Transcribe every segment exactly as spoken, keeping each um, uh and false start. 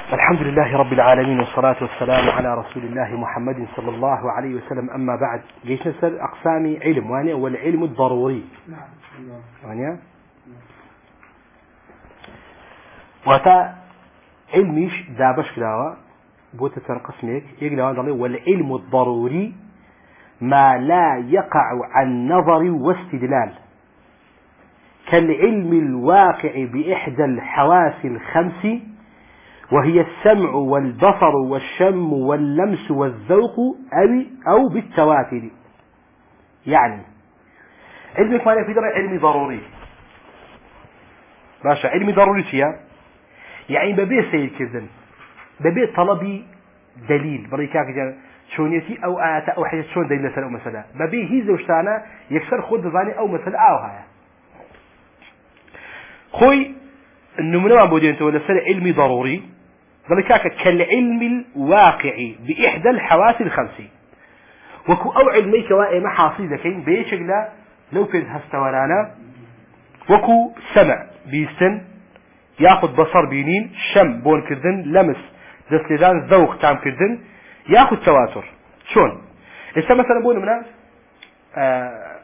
الحمد لله رب العالمين والصلاة والسلام على رسول الله محمد صلى الله عليه وسلم. أما بعد، جيش نسأل أقسام علم وانيا والعلم الضروري وانيا وتا علميش دابش كلاوا بوتا تنقسمك يقول والعلم الضروري ما لا يقع عن نظر واستدلال كالعلم الواقع بإحدى الحواس الخمس وهي السمع والبصر والشم واللمس والذوق أو أو بالتواتر. يعني علمك ما في درجة علمي ضروري باشا. علمي ضروري فيها يعني ببي سيد كذن ببي طلبي دليل بريكاك جان شونيتي أو آيات أو حاجة شون دليل مثلا أو مثلا ببي هي زوجتانا يكسر خود ظاني أو مثلا أو هاي خوي النمونة ما بودين تقول لسه علمي ضروري ذلك كالعلم الواقع بإحدى الحواس الخمس وكو أو علمي كوائم محاصيل ذكين بيشغلة لو كنت هستورانا وكو سمع بيستن ياخد بصر بينين شم بون كردن لمس دستلان ذوق تام كردن ياخد تواتر. شون إذا مثلا بقول منا آه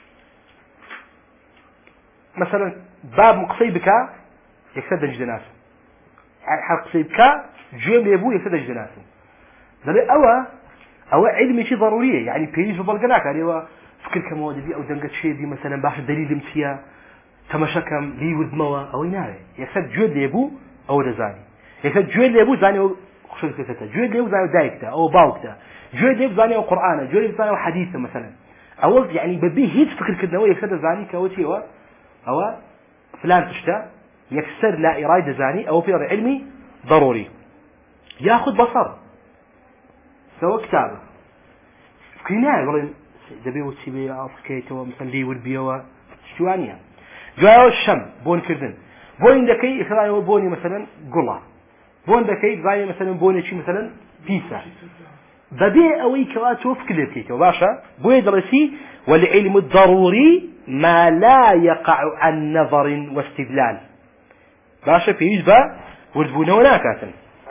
مثلا باب مقصي بك يكسد جناس حق صيبك جيم يبو يكسد جناس ذلك أو أو علمي شيء ضروري يعني بيجي بالقناك يعني هو فكر كمودي أو دنقة شيء دي مثلا باش دليل متيا تمشكم لي ودموا أو يناره يكسد جود يبو أو رزاني يكسد جود يبو زاني أو خشوع كسته جود يبو زاني دايكته أو باوكته جود يبو زاني أو قرآن جود يبو زاني أو حديثه مثلا أو يعني بدي هيج فكر كده هو يكسد زاني كوتي هو أو فلان تشتا يكسر لا إرادة زاني أو في علمي ضروري. ياخذ بصر سوى كتابه كنا يقولون دبي وتسيبي أفكيته مثلا لي والبيوا شوانيا جاء الشم بون كردن بون دكي إخراج بوني مثلا قلا بون دكي زي مثلا بوني شيء مثلا بيسا بدي أوي كواتو فكر كيته باشا بوي درسي والعلم الضروري ما لا يقع عن نظر واستدلال باشا في إجبا وردبونه وناكاتا.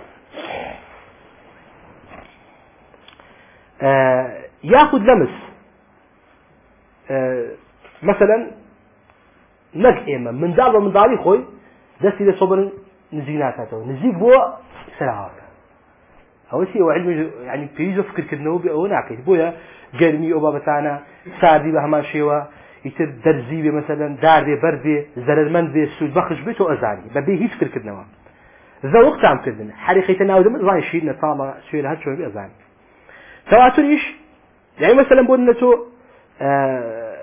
آه ياخذ لمس آه مثلا نك إما من دار ومن داري خوي دس إذا صبر نزيناته نزيق بوا سلاحك أول شيء هو علم يعني في إجبا فكر كدنو بأوناكي بويا جرمي أبا بتاعنا ساردي بهمان شيوا يتر درزي بي مثلا دار بي بر بي زررمن بي سود بخش بيتو أزاني ببي هيش فكر كدنوا ذوق تعم كدنا حريقة تناودم زاني شيء نطالع شوي هاد شوي بأزاني تواتر إيش يعني مثلا بقول تو آه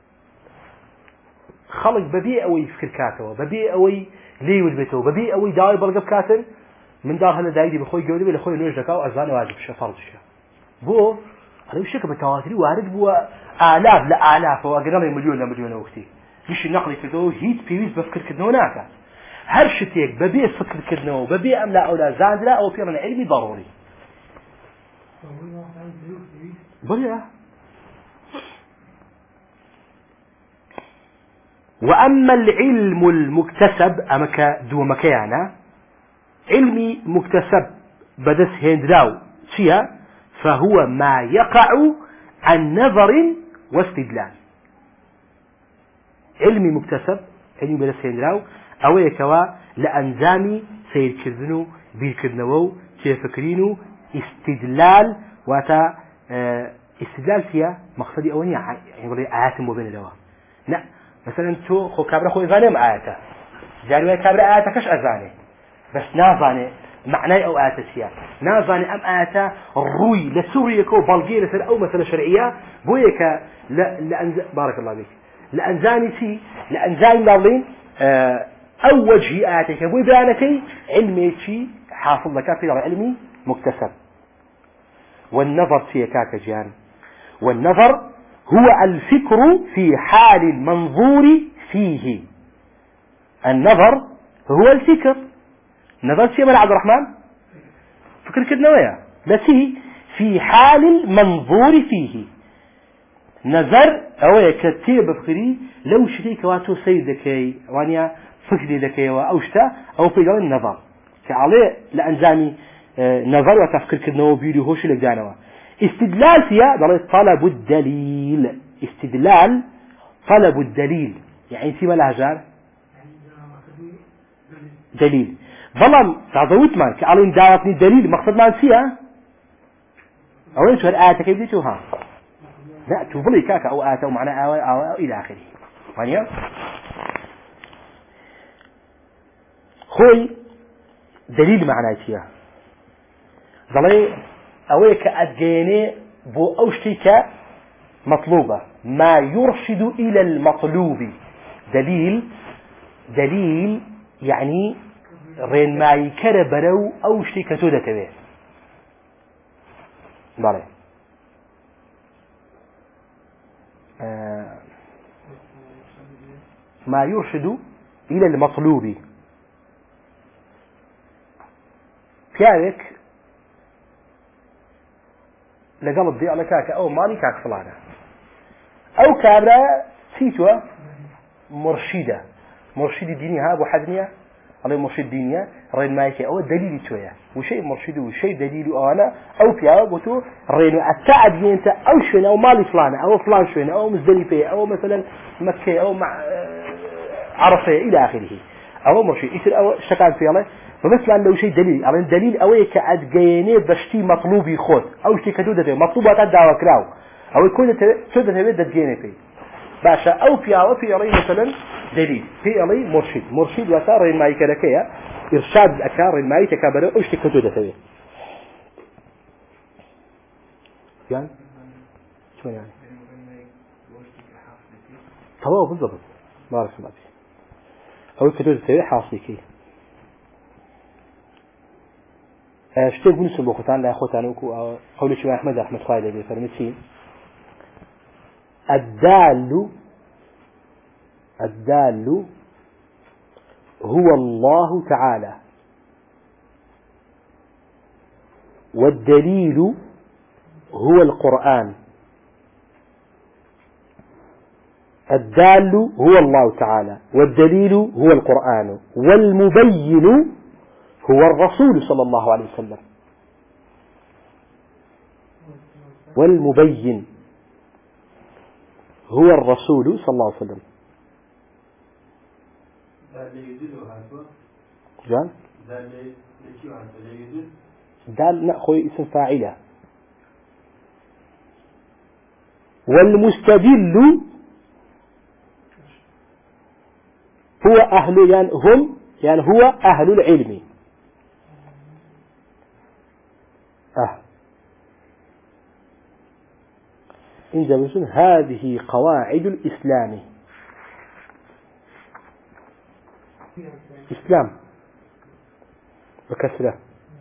خلق ببي أوي فكر كاتوا ببي أوي لي ودبتو ببي أوي داوي بلقب كاتن من دار هلا دايدي بخوي جودي بلخوي نوج دكاو أزاني واجب شيء فرض شيء بو هذا وش كبر تواتري وارد بو آلاف لا آلاف وأقرأ مليون لا مليون وقتي مش النقل كده هيت بيوز بفكر كده هناك هرشتيك ببيع فكر كده وببيع أم لا أو لا زاد لا أو فيرنا علمي ضروري بلى. وأما العلم المكتسب أمك دو مكيانا علمي مكتسب بدس هندراو فيها فهو ما يقع عن نظر واستدلال. علمي مكتسب علمي بدس هندراو أو يكوا لأنزامي سير كردنو بير كردنو كيف فكرينو استدلال واتا اه استدلال فيها مقصدي أولي يعني يقول آيات مبينة لها لا مثلا تو خو كابرا خو إذاني آياته جاري كابرا آياته كش أذاني بس نازاني معنى أو آتسيا نازاني أم آتا روي لسوريا كو بلغي لسر أو مثلا شرعية بويك لا لأنز بارك الله بك لأنزاني سي لأنزاني لالين اه أو وجهي آتك بوي بيانتي علمي شي حافظ لك في علمي مكتسب. والنظر في كاك جان والنظر هو الفكر في حال المنظور فيه. النظر هو الفكر نظر شيء من عبد الرحمن فكر كده نويا بس في حال المنظور فيه نظر أو كتير بفكري لو شريك واتو سيدك وانيا فكري لك أو شتا أو في جال النظر كعليه لأنزامي نظر وتفكير كدنا وبيدي هوش لك دانوا استدلال فيها ضل طلب الدليل استدلال طلب الدليل يعني في ملهجار دليل ظلم تعضوت مان كعلين دعوتني الدليل مقصد مان فيها أولين شو هالآية كيف ديتوها لا تقولي كاكا أو آية أو معنى أو أو أو إلى آخره مانيا خوي دليل معناه فيها ظلي أويك أدجيني بو أوشتك مطلوبة ما يرشد إلى المطلوب دليل دليل يعني رين ما يكره برو أوشتك تودك به ظلي آه ما يرشد إلى المطلوب كذلك لقلب دي على كاكا أو مالي كاك فلانة أو كابرا سيتوا مرشدة مرشد ديني ها أبو حدنية على مرشد دينية رين مايكي أو دليل شوية وشيء مرشد وشيء دليل أنا أو فيها قلتوا رين التعب أنت أو شوية أو مالي فلانة أو فلان شوية أو مزدلفة أو مثلا مكة أو مع عرفة إلى آخره أو مرشد يصير أو شكان في الله فمثلا لو شيء دليل على الدليل أويك أدجيني بشتي مطلوبي خود أو شيء كتودة مطلوبة تدعى كراو أو يكون تودة تبدأ تجيني فيه باشا أو في أو في عليه مثلا دليل في عليه مرشد مرشد وثار ما يكركيه إرشاد الأكار ما يتكبر أو شيء كتودة تبيه يعني شو يعني طبعا بالضبط بارك الله فيك أو كتودة تبيه حاصلكي شتى بنسبة بوختان لا خوتان وكو قول شو أحمد أحمد خالد بفرمتين الدال الدال هو الله تعالى والدليل هو القرآن الدال هو الله تعالى والدليل هو القرآن والمبين هو الرسول صلى الله عليه وسلم والمبين هو الرسول صلى الله عليه وسلم جان دال نأخذ اسم فاعله والمستدل هو أهل يعني هم يعني هو أهل العلم أه إن جمسون هذه قواعد الإسلام إسلام بكسرة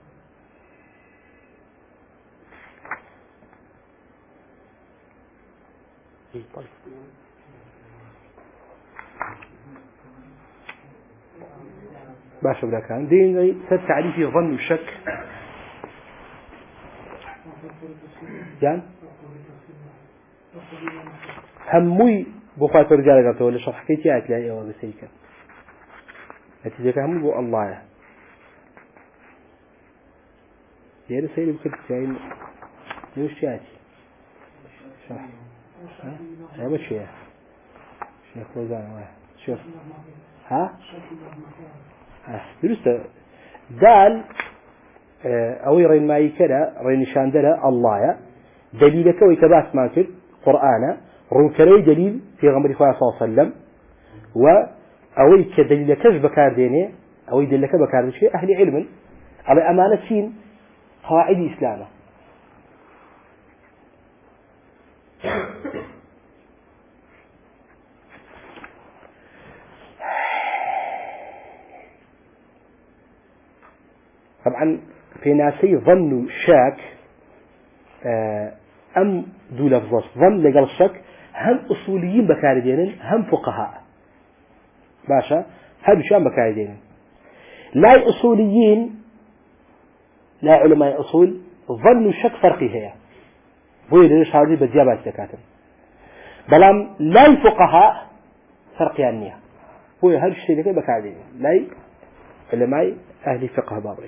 باشا بلا كان دين سر تعريفي ظن الشك جان هموي بخوات رجال قالوا ولا شرح حكيتي أتلاقي أو بسيكا نتيجة هموي بو الله يعني سيري بكتب جاين يوش جاتي شرح ها ما شيء شيخ وزان واحد شوف ها ها درست دال أو رين ما يكلا رين شاندلا الله دليلك ويتباس ماكل قرآن رنكري دليل في غمر صلى الله عليه وسلم وأوي كدليلك بكار دينه أوي دليلك بكار شيء أهل علم على أمانة سين قواعد إسلامه طبعا في ناسي ظنوا شاك أم دو لفظ ظن لقال الشك هم أصوليين بكاردين هم فقهاء باشا هم شام بكاردين لا أصوليين لا علماء أصول ظنوا الشك فرقي هي بوي ليش هذه بديابات دكاتره بلام لا فقهاء فرق يعني بوي هل الشيء اللي بكاردين لا علماء أهل فقه بابين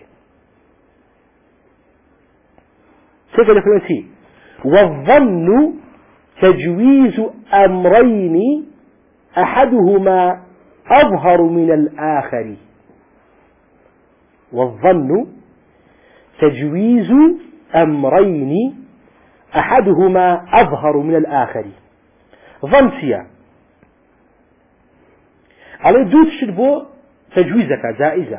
سيقول لك والظن تجويز أمرين أحدهما أظهر من الآخر والظن تجويز أمرين أحدهما أظهر من الآخر ظن سيا على دوت شربو تجويزك جائزة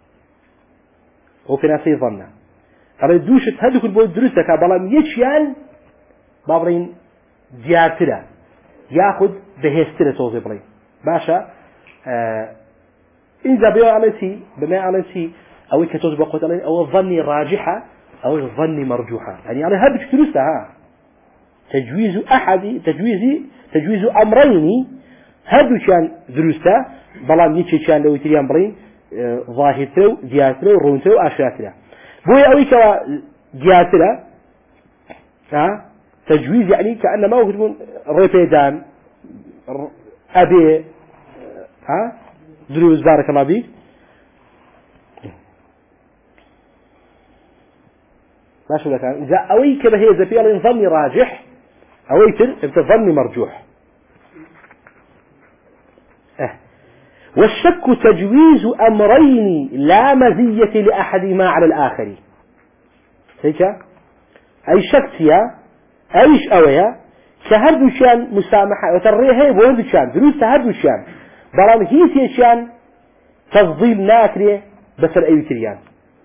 وفي ناسي ظن على دوشت هذوك البو دروسك بلام يشيان بابرين زيارتنا ياخذ بهسترة توزبرين باشا آه إذا بيع على شيء بما على شيء أو كتوزب قلت عليه أو الظن راجحة أو الظن مرجوحة يعني على هذا دروسها ها تجويز أحد تجويز تجويز أمرين هذا كان دروسها بلام يشي كان لو يتريان برين آه ظاهرته زيارته ورونته أشياء بوي أوي كوا زيارته ها تجويز يعني كأنما هو يقولون رفيدان أبي ها دروز بارك الله فيك ما شو لك إذا أوي كذا هي زبير ظني راجح أوي تر ظني مرجوح أه. والشك تجويز أمرين لا مزية لأحدهما على الآخر هيك أي شك فيها أيش أويا كهردو شان مسامحة وتريها بوردو شان دروس تهردو شان برام هيسي شان تفضيل ناكري بس الأيو تريان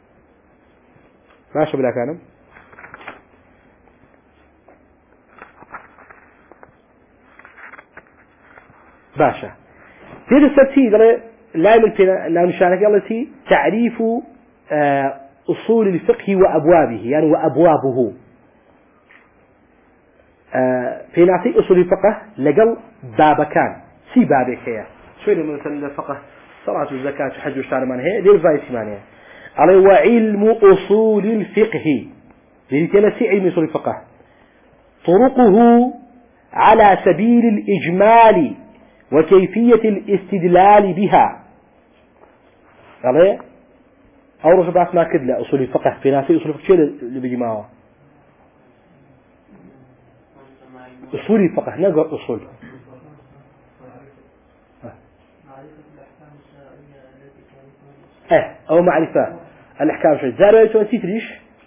ماشي بلا كانم باشا تيجي السبتي قال لا يمكن لا نشانك التي تعريف أصول الفقه وأبوابه يعني وأبوابه في نعطي أصول الفقه لقل بابكان سي بابك هي شوية مثلا الفقه صلاة الزكاة حج وشتار من هي دير فايس مانية على وعلم أصول الفقه لذلك سي علم أصول الفقه طرقه على سبيل الإجمال وكيفية الاستدلال بها على أول رجل بعث ما كدلا أصول الفقه في نعطي أصول الفقه شو اللي بيجي معه أصول الفقه نقرأ أصول اه أو معرفة الأحكام شو زارة توسيت ليش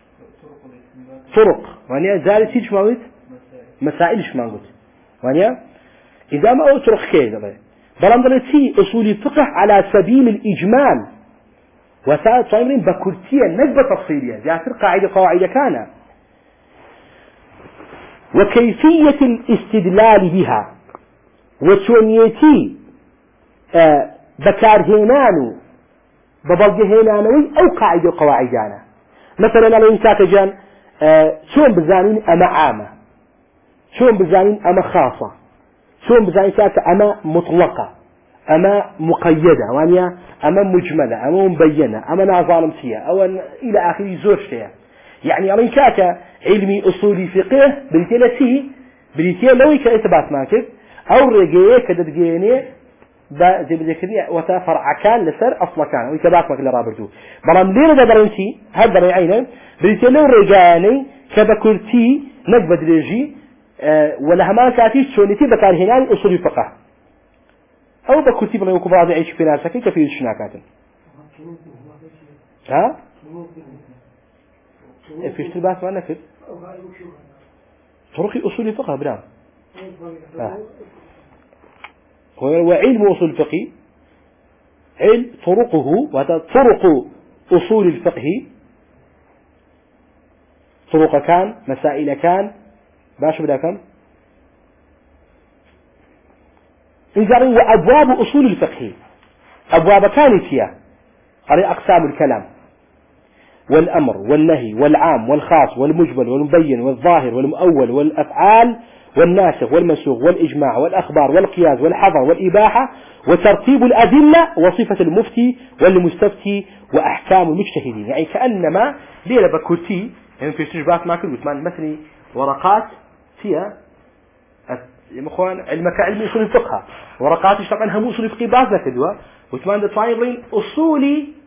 طرق وانيا زارة تيجي موت مسائل إيش ما قلت وانيا إذا ما أو طرق كذا بلام دلتي أصول الفقه على سبيل الإجمال وسائل صايمين بكرتية نجبة تفصيلية ذات قاعدة قواعد كان وكيفية الاستدلال بها وشونيتي آه بكارهنانو ببلغهنانوي أو قاعدة قواعدانا مثلا على إنساك جان آه شون بزانين أما عامة شون بزانين أما خاصة شون بزانين ساك أما مطلقة أما مقيدة وانيا أما مجملة أما مبينة أما نظام سيا أو إلى آخر زوجتها يعني على إنساك علمي أصولي فقه بالتالي بالتالي لو كإثبات ماكب أو رجية كدتجيني زي بذكرني وتفرع كان لسر أصلا كان ويكباك ماك لرابرتو برام ليه ده برنتي هذا رأينا بالتالي لو رجاني كبكرتي نقبض رجي أه ولا هما كاتيش شونيتي بكار هنا أصولي فقه أو بكرتي بلا يكون بعض يعيش في ناسك كفيل شناكات ها في اشتباس ما نفذ طرق أصول الفقه برام آه. وعلم أصول الفقه علم طرقه وهذا طرق أصول الفقه طرق كان مسائل كان باش بدا كم إذا وأبواب أصول الفقه أبواب كانت فيها هذه أقسام الكلام والأمر والنهي والعام والخاص والمجمل والمبين والظاهر والمؤول والأفعال والناسخ والمنسوخ والإجماع والأخبار والقياس والحظر والإباحة وترتيب الأدلة وصفة المفتي والمستفتي وأحكام المجتهدين يعني كأنما ليلة بكرتي يعني في استجبات ما كل وثمان مثلي ورقات فيها يا اخوان علمك علم اصول الفقه ورقات اشتغل عنها اصول الفقه بعضها كدوا وثمان ده طايبين اصولي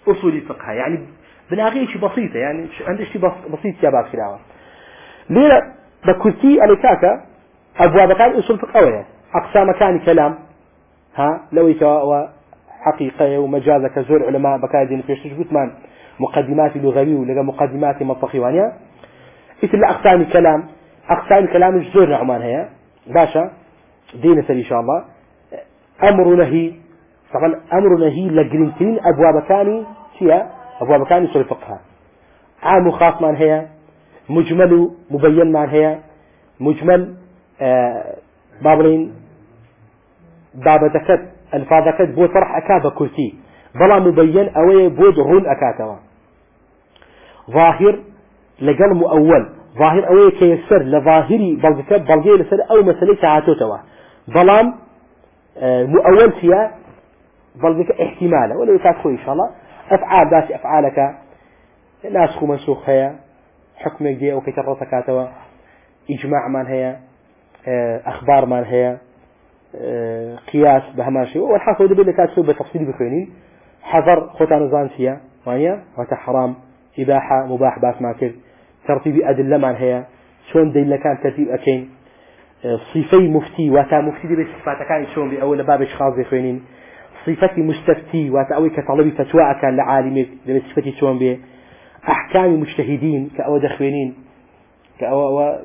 أصول فقه يعني بناغي شيء بسيطة يعني عندي شيء بسيط يا بعض كلامه ليه بكرتي الكاكا أبواب كان أصول فقه أوية أقسام كان كلام ها لو يكوا حقيقة ومجازة كزور علماء بكايدين في شجبت من مقدمات لغوي ولا مقدمات منطقي وانيا مثل أقسام الكلام أقسام الكلام الزور نعمان هي باشا دين سري إن شاء الله أمر نهي طبعا أمر نهي لجرينتين أبواب كاني شيء أبواب كاني أصول فقه عام وخاص من هي مجمل مبين من هي مجمل آه بابلين باب ذكر الفاظ ذكر بود فرح أكاد كرسي بلا مبين أوي بود رون أكاتوا ظاهر لقل مؤول ظاهر أوي كيسر لظاهري بلغة بلغة لسر أو مسألة تعاتوتوا ظلام آه مؤول فيها بلغة احتماله ولا يتدخل إن شاء الله أفعال باش أفعالك ناسخ منسوخ هي حكم دي أو كتر سكاتوا إجماع من هي أخبار من هي قياس بهماشي والحاصل ده بالله كاتسو بتفصيل بخينين حذر خوتان زانسية وانيا وتحرام إباحة مباح باس ماكر ترتيب أدلة من هي شون دليل كان ترتيب أكين صفي مفتي واتا مفتي دي بصفات كان شون بأول باب إشخاص بخينين صفتي مستفتي وتأوي كطلبي فتوى كان لعالمي لصفتي شون به أحكام مجتهدين كأو دخوينين كأو و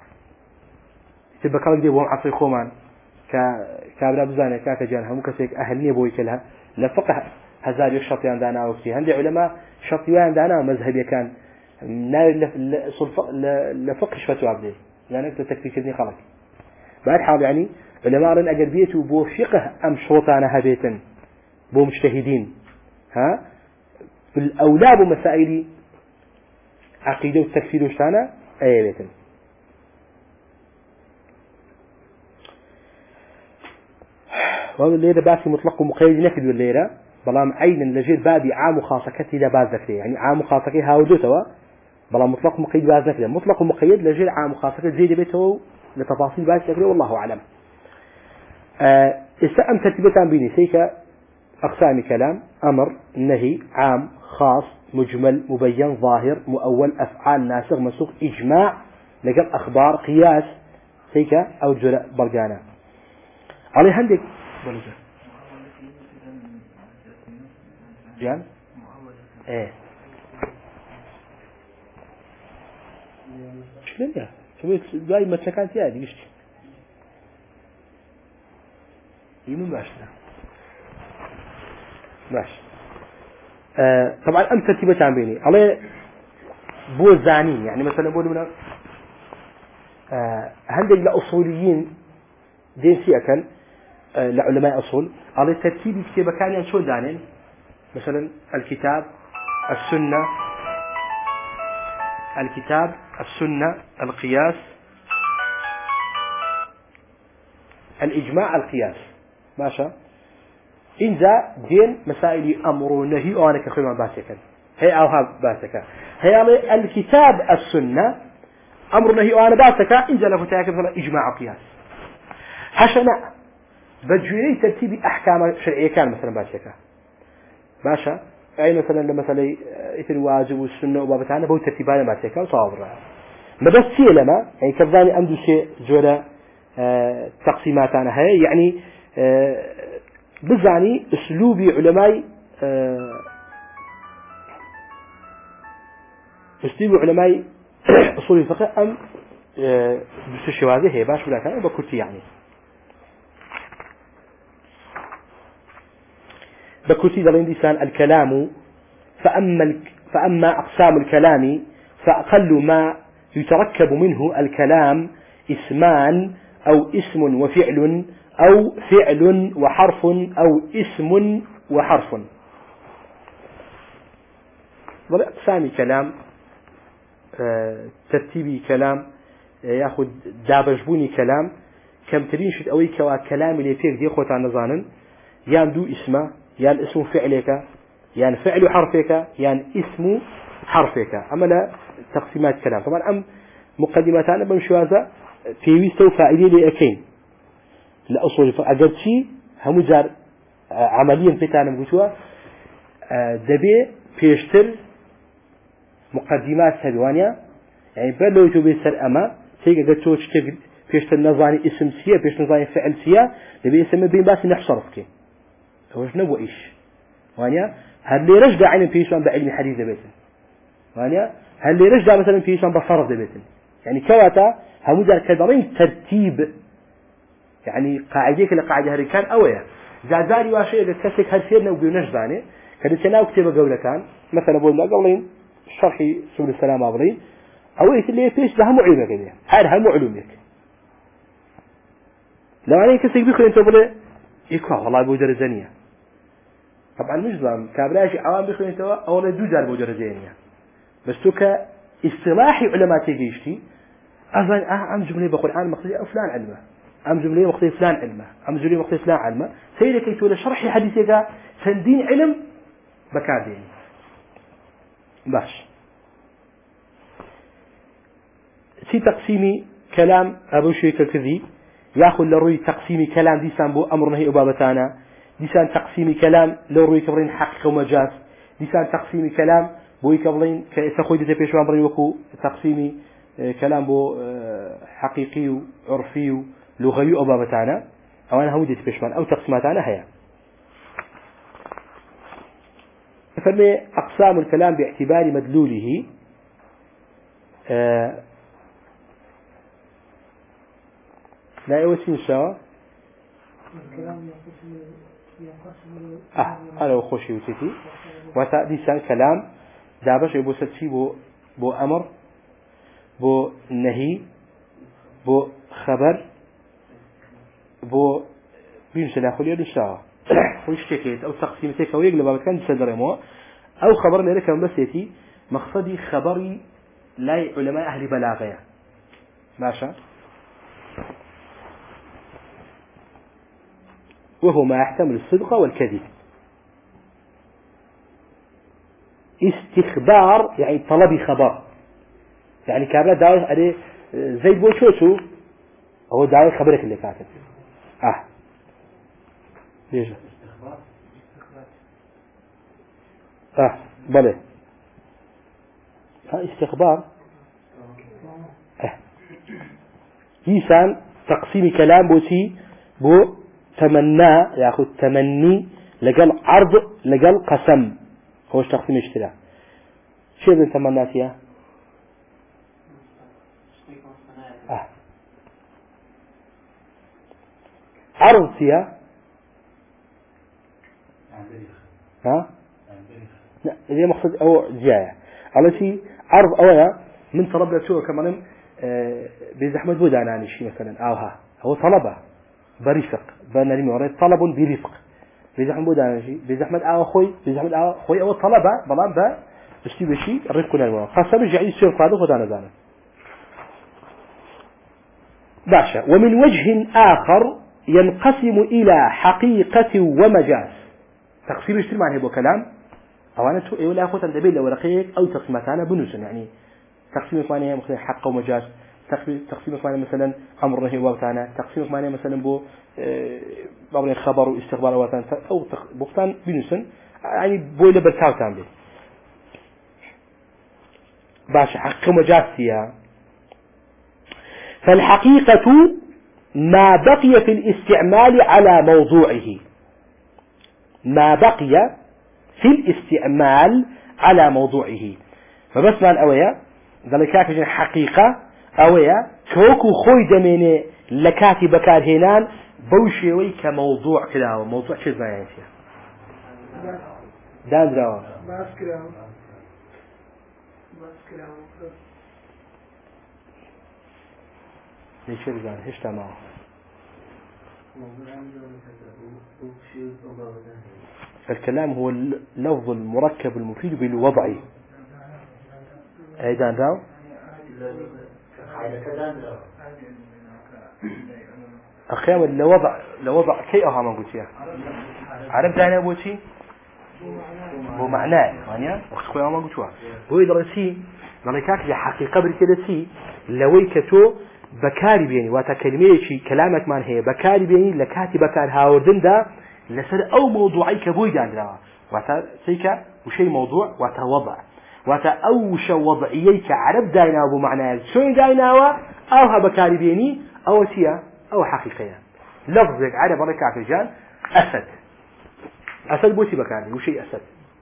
تبقى دي بهم عصي خومان ك كابرا بزانة كاكجان هم كسيك أهلني بوي كلها لفقه هزار يشطيان دانا وفتي عندي علماء شطيان دانا مذهبي كان لفقه فتوى عبدي يعني تكفي كذني خلق بعد حال يعني علماء رن أقربيته بو فقه أم شروطانا هبيتا بو مجتهدين ها بالأولى بمسائل عقيدة والتكفير وشتانا أي بيتا وهذا الليلة باسي مطلق ومقيد نكد والليلة بلام عين لجير بابي عام وخاصة كتيدا باز ذكري يعني عام وخاصة كي هاوجوتوا بلام مطلق ومقيد باز ذكري مطلق ومقيد لجير عام وخاصة زيد بيته لتفاصيل باز ذكري والله أعلم أه استأم ترتيبتان بيني سيكا أقسام كلام أمر نهي عام خاص مجمل مبين ظاهر مؤول أفعال ناسخ منسوخ إجماع لقل أخبار قياس سيكا أو جلاء برقانا علي هندك جان ايه شلون يا سويت باي مسكانت يا دي قشتي يمين ماشي ماشي آه طبعا أم ترتيبة عن بيني علي بو زانين يعني مثلا بقول من آه هندك لأصوليين دين سيأكل آه لعلماء أصول على ترتيب كتابة كان يعني شو دانين مثلا الكتاب السنة الكتاب السنة القياس الإجماع القياس ماشا إنزا دين مسائل أمر ونهي وأنا كخيما باسكا هي أوها باسكا هي الكتاب السنة أمر نهي وأنا باسكا إنزا لفتاك مثلا إجماع قياس حشنا بجوري ترتيب أحكام شرعية كان مثلا باسكا باشا أي مثلا لمثلا إثر واجب والسنة وبابتانا بو ترتيبان باسكا وصابر ما بس شيء لما يعني كذاني عنده شيء جوله آه تقسيمات أنا هي يعني آه بزعني أسلوبي علماء آه أسلوبي علماء أصول الفقه أم آه بس الشواذ هي باش ولا كان بكرتي يعني بكرتي دلين ديسان الكلام فأما فأما أقسام الكلام فأقل ما يتركب منه الكلام اسمان أو اسم وفعل أو فعل وحرف أو اسم وحرف أقسام كلام آه ترتيبي كلام آه ياخذ دابجبوني كلام كم ترينشد أوي كوا كلام اللي فيك دي خوت عن نظانا يان دو اسمه يان اسم فعلك يان فعل حرفك يان اسم حرفك أما لا تقسيمات كلام طبعا أم مقدمتان بمشي هذا في ويستو فائدة لأكين لأصول فأجد شيء هم جار عمليا فتانا بقولوا دبي بيشتر مقدمات سبوانيا يعني بلو يتوبي سر أما تيجي قلتو تشتغل بيشتر نظاني اسم سيا بيشتر نظاني فعل سيا دبي اسم بين باس نحصرفك هوش نبو إيش وانيا هل لي رجع علم بيشان بعلم حديث دبيتن وانيا هل لي رجع مثلا بيشان بصرف دبيتن يعني كواتا هم ذا كدرين ترتيب يعني قاعدة كلا قاعدة هريكان أويا زازاري واشيء إذا كسك هالسيرنا وبيونش زاني كانت أنا أكتب قولة كان مثلا بقول ما قولين شرحي سبل السلام أبلين أو إيش اللي فيش لها معلومة كذا هذا معلومك لو أنا كسك بيخلي أنت بقول يكوا والله بوجر زانية طبعا مش ظلم كابلاش عوام بيخلي أنت أولا دوجار بوجر زانية بس تو كاصطلاحي علماء تيجيشتي أظن أهم جملة بقول أنا مقصدي أو فلان علمه أم جملة مقصدي فلان علمه أم جملة مقصدي فلان علمه سيدك كي تقول شرح حديثك سندين علم بكادين باش في تقسيم كلام أبو شيك الكذي يأخذ لروي تقسيم كلام دي سان بو أمر نهي أبابتانا دي سان تقسيم كلام لروي كبرين حقيقة ومجاز دي سان تقسيم كلام بو كبرين كأسخوي دي تبيشوان برين وكو تقسيم كلام بو حقيقي وعرفي ولغوي أبابتانا أو أنا هودي تبيشوان أو تقسيماتانا هيا فما أقسام الكلام باعتبار مدلوله آه لا يوسين شاء آه أنا وخوشي وتيتي وتأديسان كلام دابش يبو ستشي بو بو أمر بو نهي بو خبر بو بيمشي لا خليه للشاء ويشتكيت أو تقسيمتك أو يقلب بابا كان تسدر مو أو خبر لك بس يتي مقصدي خبري لا علماء أهل بلاغة ماشى وهو ما يحتمل الصدق والكذب استخبار يعني طلب خبر يعني كابلا داوي عليه زيد بوشوشو هو داوي خبرك اللي كاتب اه ليش اه بله ها استخبار اه يسان تقسيم كلام بوسي بو تمنى ياخذ تمني لقال عرض لقال قسم هوش تقسيم اشتراك شو ابن تمناتيا اه عرض فيها ها لا إذا مقصد أو جاية على شيء عرض أولا من طلب لشو كمان آه بزحمة بودان يعني شيء مثلا أوها هو طلبه برفق بنرمي ورد طلب برفق بزحمة بودان شيء بزحمة أو خوي بزحمة أو خوي أو طلبه بلان با اشتي بشيء الرفق نرمي خاصة رجعي يصير قاده خدانا زانا باشا ومن وجه آخر ينقسم إلى حقيقة ومجاز تقسيم يشتري معنى هو كلام أو أنا تو ولا أخذ تنتبه لو رقيق أو تقسيماتنا بنوسا يعني تقسيم معنى مثلا حق ومجاز تقسيم معنى مثلا أمر نهي وقتنا تقسيم معنى مثلا بو بعض الخبر واستخبار وقتنا أو بوقتان بنوسا يعني بويل برتاو تامل باش حق ومجاز فيها فالحقيقة ما بقي في الاستعمال على موضوعه ما بقي في الاستعمال على موضوعه فبس ما الأوية ذلك كافي حقيقة أوية كوكو خوي دميني لكاتي بكار هنان بوشيوي كموضوع كده موضوع شو زمان فيها دان دراوا باس كده باس كده ليش يرجع هشتا معه الكلام هو اللفظ المركب المفيد بالوضع أيضا راو أخيام لوضع لوضع كي أها ما قلت يا عرفت أنا أبو شيء هو معناه معناه وخوي ما قلت وا هو يدرسي ملكاك حقيقة بركدتي لوي كتو بكاري بيني واتا كلمة شيء كلامك من هي بكاري بيني لكاتي بكار هاوردن دا لسر أو موضوعي كبوي دان واتا سيكا وشيء موضوع واتا وضع واتا أوش وضعيك عرب داينا أبو معناه شو دايناوا أو هبكاري بيني أو تيا أو حقيقية لفظك عرب الله كعكجان أسد أسد بوتي بكاري وشيء أسد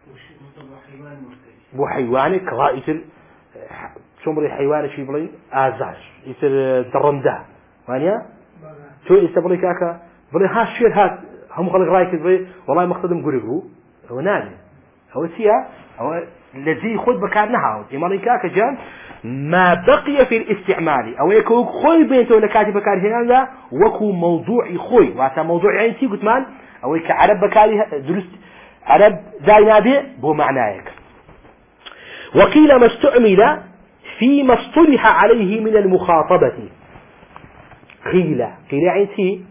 بو حيواني كلا يصير شمري حيوان شيء بلي آزاج يصير درنده وانيا شو يستبلي كاكا بلي ها الشير هات هم خلق رايك بلي والله مقصدهم قرقو هو نادي هو سيا هو الذي خد بكار نهاود إمالي كاكا جان ما بقي في الاستعمال أو يكون خوي بينته لكاتب بكار هنا وكو موضوع خوي وعطا موضوع يعني سي قلت مان أو كعرب بكاري درست عرب داينا به بو معناك وقيل ما استعمل فيما اصطلح عليه من المخاطبة قيل قيل يعني سي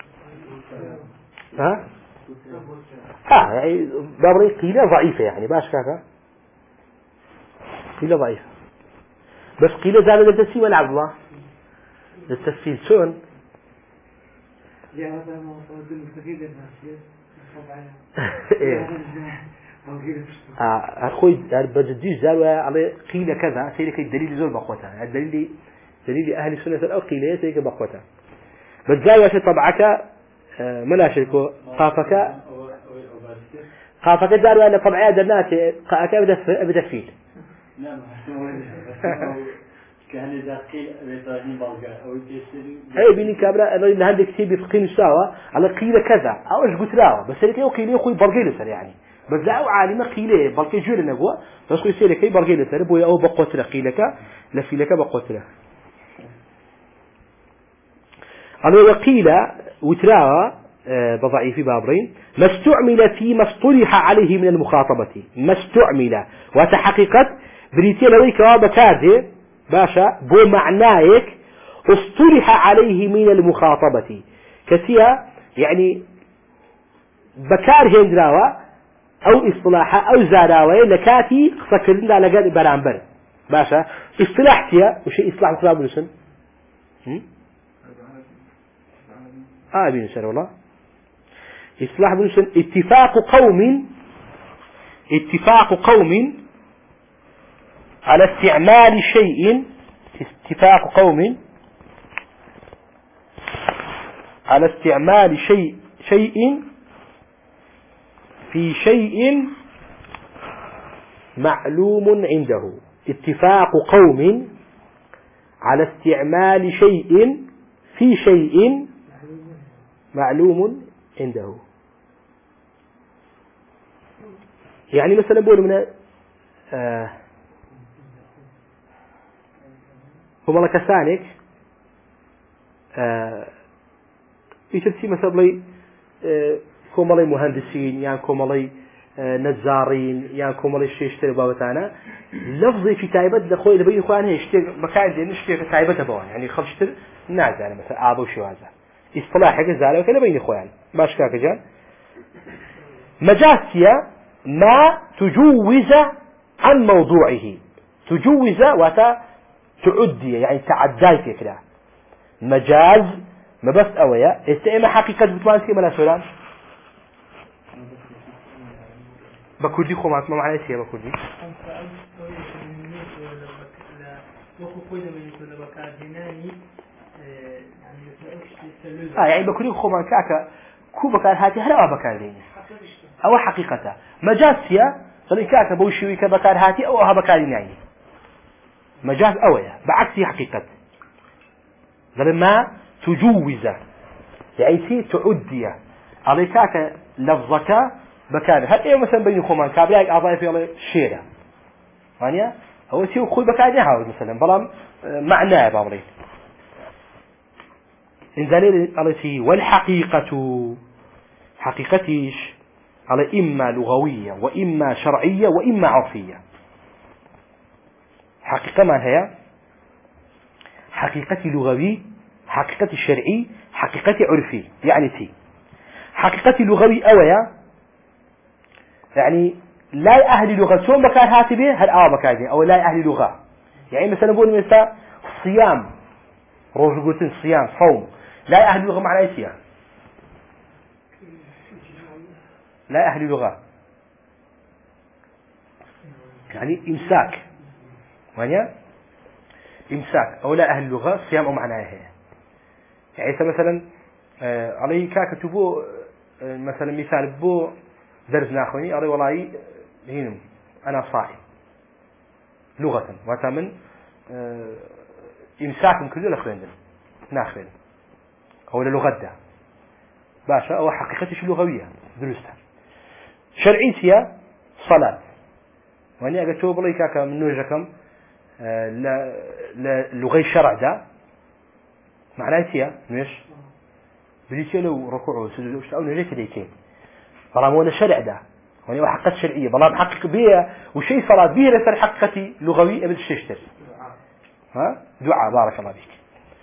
ها ها يعني بابري قيل ضعيفة يعني باش كاكا قيل ضعيفة بس قيل زال للتسي ولا عبد الله للتسفيل شون أخوي بجديش زالوا على قيل كذا سيرك الدليل زول بقوتها الدليل دليل أهل السنة أو قيل سيرك بقوتها بتزاوي شيء طبعك ملا شركو قافك قافك زالوا على طبعية درنات قافك أبدا أبدا فيل كان إذا قيل بيطاني بالجا أو يصير أي بيني كابرا أنا اللي عندك كتير بفقين سوا على قيل كذا أو إيش قلت له بس اللي كيو قيل أخوي برجيل سر يعني بس لا عالم قيله بركي جول نجوا بس كل شيء كي برجيل سر بويا أو بقوت له قيلك لا في لك بقوت له أنا وقيل وتراها بضعيف بابرين ما استعمل فيما اصطلح عليه من المخاطبة ما استعمل وتحققت بريتيا لوي كواب كاذب باشا بو معنايك اصطلح عليه من المخاطبة كثيرا يعني بكار هندراوة أو اصطلاحة أو زاراوة لكاتي فكرنا لقد برامبر باشا اصطلاحتيا وشي اصطلاح اصطلاح بنسن آه بنسن والله اصطلاح بنسن اتفاق قوم اتفاق قوم على استعمال شيء اتفاق قوم على استعمال شيء شيء في شيء معلوم عنده اتفاق قوم على استعمال شيء في شيء معلوم عنده يعني مثلا بقول من آه هم لك ثانيك يشتي مثلا لي كومالي مهندسين يعني كومالي نجارين يعني كومالي شيء يشتري بابتانا لفظي في تايبت لخوي اللي بين إخوانه يشتري مكان زين يشتري تايبته بوان يعني خمسة ناس يعني مثلا أبو شو هذا اصطلاح حاجة زعله وكذا بين إخوان باش كاك جان مجازية ما تجوز عن موضوعه تجوز وتا تعدي يعني تعداي كده مجاز ما بس أويا استئما حقيقة بتوانسي ملا سولان بكردي خو ما معناه شيء بكردي آه يعني بكردي خو ما كاكا كو بكار هاتي هلا بكار ديني أو حقيقته مجاز فيها صار كاكا بوشوي كبكار هاتي أو ها بكار يعني مجاز أويا بعكس حقيقة لما تجوز يعني تعدي عليك لفظك بكان هل إيه مثلا بين خمان كابلاك أعضاء في الله شيرة يعني هو شيء خذ بكان يحاول مثلا بلام معناه بابري إن دليل على شيء والحقيقة حقيقتيش على إما لغوية وإما شرعية وإما عرفية حقيقة ما هي حقيقة لغوي حقيقة شرعي حقيقة عرفي يعني تي حقيقة لغوي أويا يعني لا أهل لغة شو مكان هاتبه هل آه مكانه أو لا أهل لغة يعني مثلا نقول مثلا صيام روزقوتين صيام صوم لا أهل لغة معناه إيش يعني لا أهل لغة يعني إمساك وانيا إمساك أو لا أهل اللغة صيام أو معناها هي يعني مثلا عليه كاك تبو مثلا مثال بو درس ناخوني عليه والله هنا أنا صائم لغة وتمن إمساك كله لخوين ناخذ أو للغة ده باشا أو حقيقتش لغوية درستها شرعي سيا صلاة واني أقول تو بلي كاكا من نوجكم لا لا لغة الشرع ده معناه سيا مش بريتي لو ركوع وسجود وش أو نجيت ديكين برامون الشرع ده واني وحقت شرعية برام حقق بيه وشيء صلاة بيه لسر حقيقتي لغوي أبد الشيشتر ها دعاء بارك الله فيك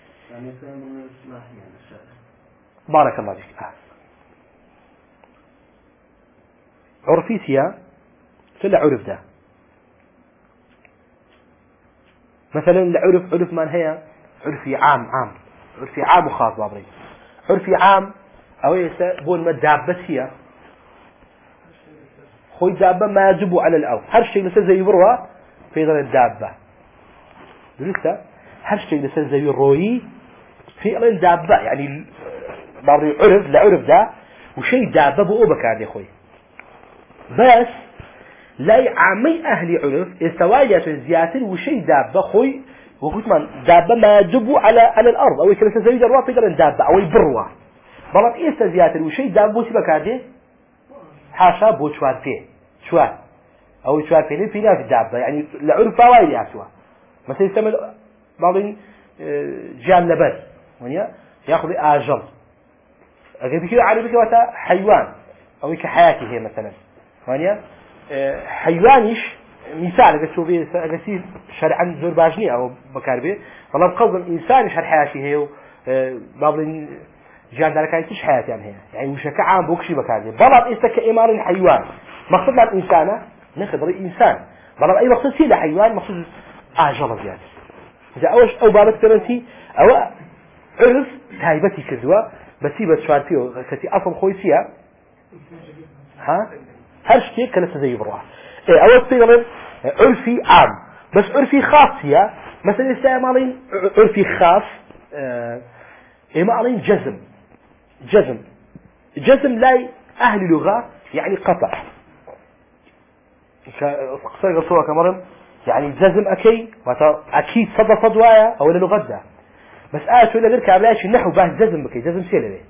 بارك الله فيك آه. عرفي سيا سلا عرف ده مثلا العرف عرف من هي عرفي عام عام عرفي عام وخاص بابري عرفي عام أو يسا بون ما دابة هي خوي دابة ما يجب على الأرض هر شيء لسا زي بروها في ظل الدابة لسه هر شيء لسا زي الروي في ظل الدابة يعني بابري عرف لعرف ده وشيء دابة بقوبك عندي خوي بس لا عامي أهل عرف استواجه زيادة وشيء دابة خوي وقلت من دابة ما يجب على على الأرض أو يكلس زي جروا في قرن دابة أو يبروا بلات إيه زيادة وشيء دابة بوسي بكاده حاشا بو شوار فيه شوار أو شوار فيه في ناس دابة يعني العرف وايد يسوى مثلا يستعمل بعضين جان لبر ونيا يأخذ آجل أجل كده عارف كده حيوان أو كحياته هي مثلا ونيا حيوانيش مثال قصو بيه قصير شرعا زور باجني أو بكاربي والله بقصد إنسان شر حياته هي بعضين جان ذلك أي تش حياته يعني هي يعني وشكا عام بوكشي بكاربي بلاد إستك إمار الحيوان مقصد عن إنسانة ناخذ رأي إنسان بلاد أي مقصد فيه لحيوان مقصد أعجب زيادة إذا أوش أو بابت كرنتي أو عرف هايبتي كردوا بسيبة شوار فيه كتي أصل خوي فيها ها هر شيء كان زي بروح أول شيء عرفي عام بس عرفي خاص هي مثلا استعمالين عرفي خاص إما علين جزم جزم جزم لا أهل لغة يعني قطع قصير قصوة كمرم يعني جزم أكي أكيد صدى صدوايا أو لغة ده بس آية ولا غير كابلاش النحو باه جزم بكي جزم سيلة به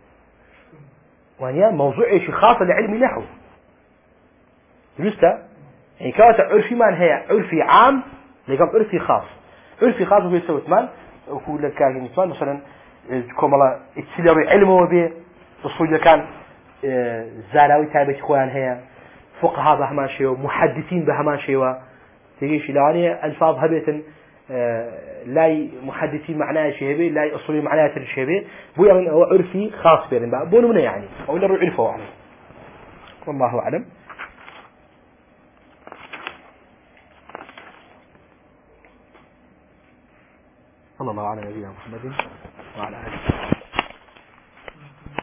وهي موضوع شيء خاص لعلم النحو درسته يعني كواتا عرفي مان هي عرفي عام لقام عرفي خاص عرفي خاص وفي سوى ثمان وكل كان ثمان مثلا كملا اتسلري علمه به تصوير كان زالاوي تابت خوان هي فقهاء بهمان شيء محدثين بهمان شيء تيجي لواني الفاظ هبه لا محدثين معناه شيء به لا اصولي معناه شيء به بو يعني هو عرفي خاص بين بون من يعني او لا عرفه يعني والله اعلم صلى الله على نبينا محمد وعلى آله